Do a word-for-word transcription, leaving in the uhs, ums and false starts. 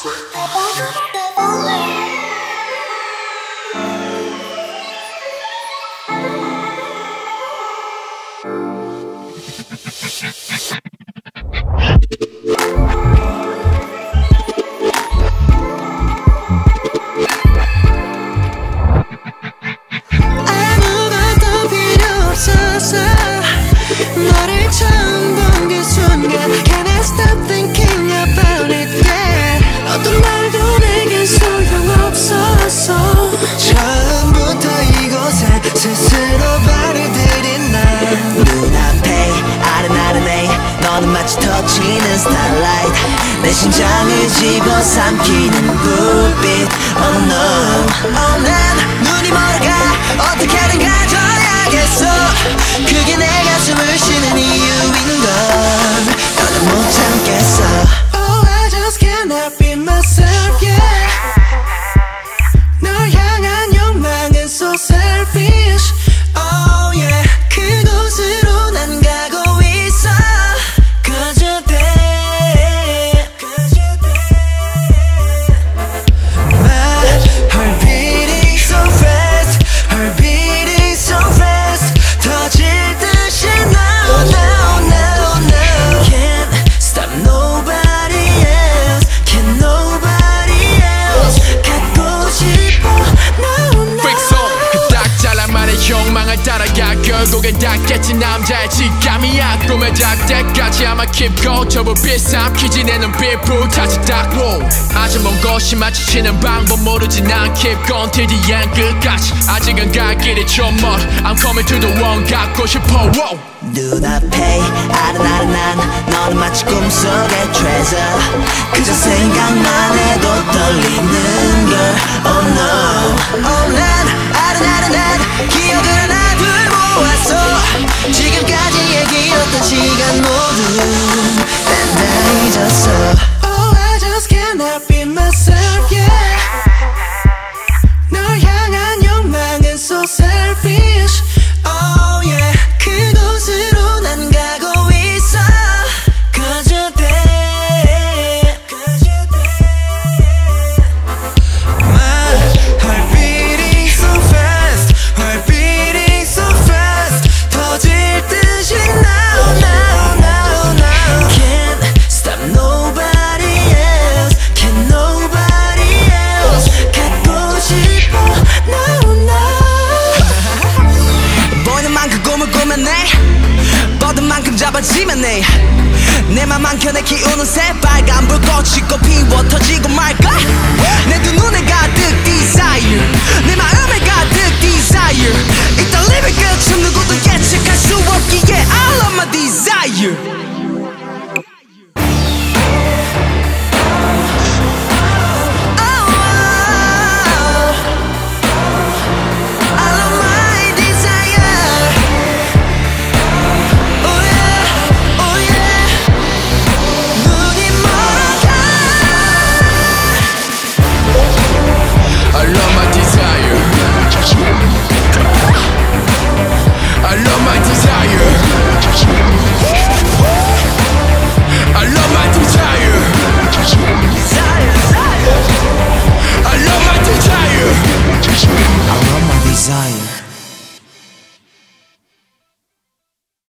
아무것도 필요 없어서 너를 처음 본 그 순간 Can I stop thinking about it, yeah. 어떤 말도 내겐 소용없었어. 처음부터 이곳에 스스로 발을 들인 난 눈앞에 아른아른해. 너는 마치 터치는 starlight. 내 심장을 집어삼키는 불빛. Oh no, oh 난 눈이 멀어가 어떻게든 가져야겠어. 그게 내 가슴을 쉬는 이유인 걸 더는 못 참겠어. Oh, I just cannot be myself, yeah. 널 향한 욕망은 so selfish. Oh yeah, 그곳으로 난 가고 있어. Cause you're there, cause you're there. My heart beating so fast, heart beating so fast. 터질 듯이 now, now, now, now. Can't stop nobody else, can nobody else. 갖고 싶어 now, now. 그 딱 잘라만의 욕망을 따라가 결국엔 닿겠지. 남자의 직감이야. 꿈에 닿을 때까지 아마 keep go. 저 불빛 삼키지 내 눈빛 불타지 닦고. 아직 먼 곳이 마주치는 방법 모르지. 난 keep going till the end 끝까지. 아직은 갈 길이 좀 멀어. I'm coming to the one 갖고 싶어. Whoa. 눈앞에 아른아른한 너는 마치 꿈속의 treasure. 그저 생각만 해도 떨리는